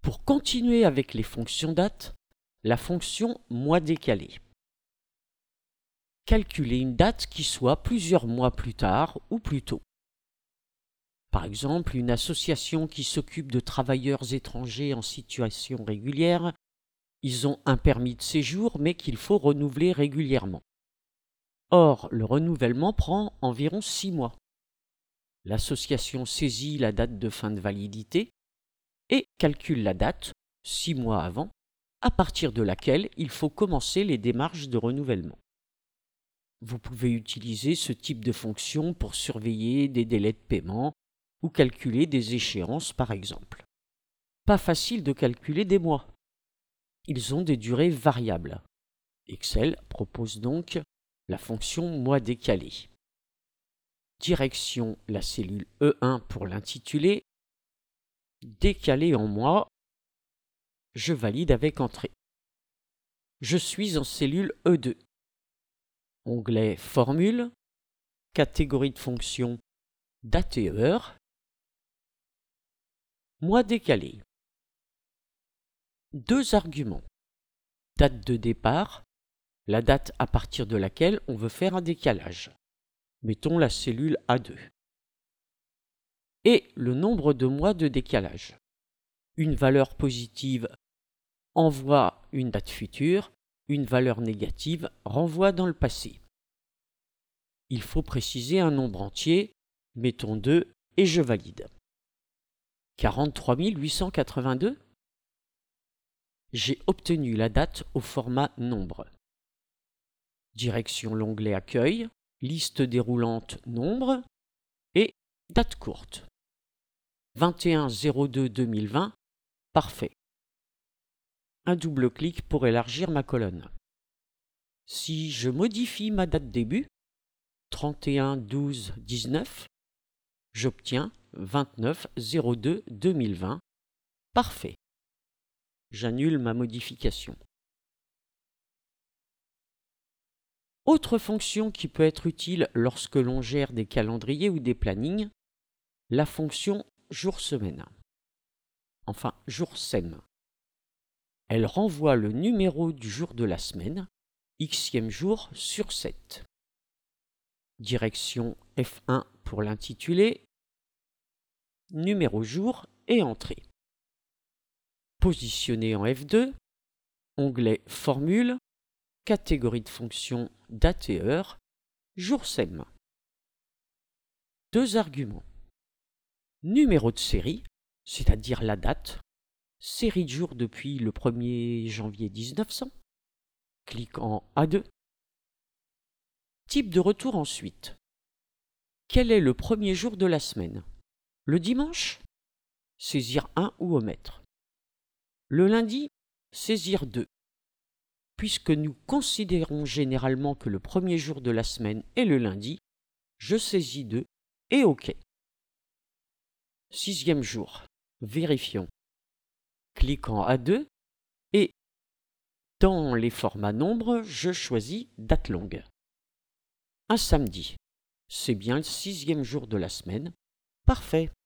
Pour continuer avec les fonctions date, la fonction mois décalé. Calculer une date qui soit plusieurs mois plus tard ou plus tôt. Par exemple, une association qui s'occupe de travailleurs étrangers en situation régulière, ils ont un permis de séjour mais qu'il faut renouveler régulièrement. Or, le renouvellement prend environ 6 mois. L'association saisit la date de fin de validité et calcule la date, 6 mois avant, à partir de laquelle il faut commencer les démarches de renouvellement. Vous pouvez utiliser ce type de fonction pour surveiller des délais de paiement ou calculer des échéances par exemple. Pas facile de calculer des mois. Ils ont des durées variables. Excel propose donc la fonction mois décalé. Direction la cellule E1 pour l'intitulé. Décalé en mois. Je valide avec entrée. Je suis en cellule E2. Onglet Formule. Catégorie de fonction date et heure. Mois décalé. 2 arguments. Date de départ, la date à partir de laquelle on veut faire un décalage. Mettons la cellule A2. Et le nombre de mois de décalage. Une valeur positive envoie une date future, une valeur négative renvoie dans le passé. Il faut préciser un nombre entier, mettons 2 et je valide. 43 882. J'ai obtenu la date au format nombre. Direction l'onglet Accueil, liste déroulante nombre et date courte. 21-02-2020, parfait. Un double clic pour élargir ma colonne. Si je modifie ma date début, 31-12-19, j'obtiens 29-02-2020, parfait. J'annule ma modification. Autre fonction qui peut être utile lorsque l'on gère des calendriers ou des plannings, la fonction jour-semaine. Enfin, jour-sem. Elle renvoie le numéro du jour de la semaine, xème jour sur 7. Direction F1 pour l'intitulé, numéro jour et entrée. Positionné en F2, onglet Formule, catégorie de fonction date et heure, jour-sem. 2 arguments. Numéro de série, c'est-à-dire la date, série de jours depuis le 1er janvier 1900. Clique en A2. Type de retour ensuite. Quel est le premier jour de la semaine? Le dimanche? Saisir 1 ou omettre. Le lundi? Saisir 2. Puisque nous considérons généralement que le premier jour de la semaine est le lundi, je saisis 2 et OK. 6e jour. Vérifions. Clique en A2 et dans les formats nombres, je choisis date longue. Un samedi. C'est bien le 6e jour de la semaine. Parfait.